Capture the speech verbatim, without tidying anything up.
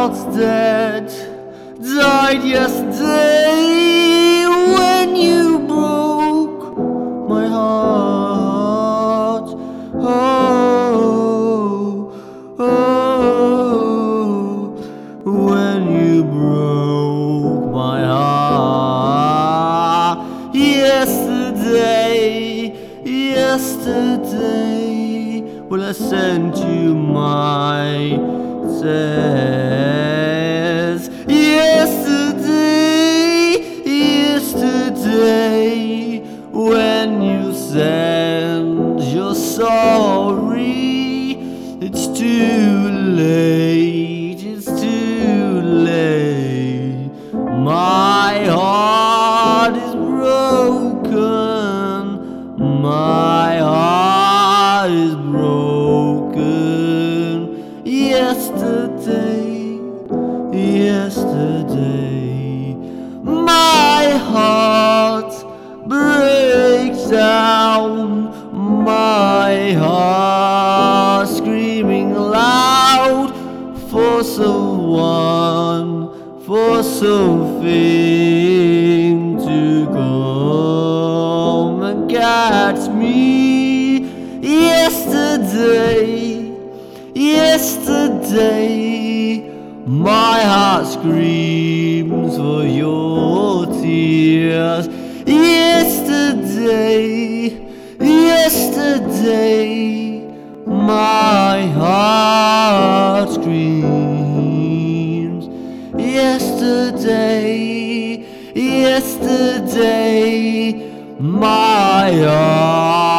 heart's dead, died yesterday when you broke my heart. Oh, oh, when you broke my heart. Yesterday, yesterday, well, I sent you my tears. Yesterday, yesterday, when you sent your sorry, it's too late, it's too late. My heart is broken, my heart is broken. Yesterday, yesterday, my heart breaks down, my heart screaming loud for someone, for something to come and catch me. Yesterday, yesterday, my heart screams for your tears. Yesterday, yesterday, my heart screams. Yesterday, yesterday, my heart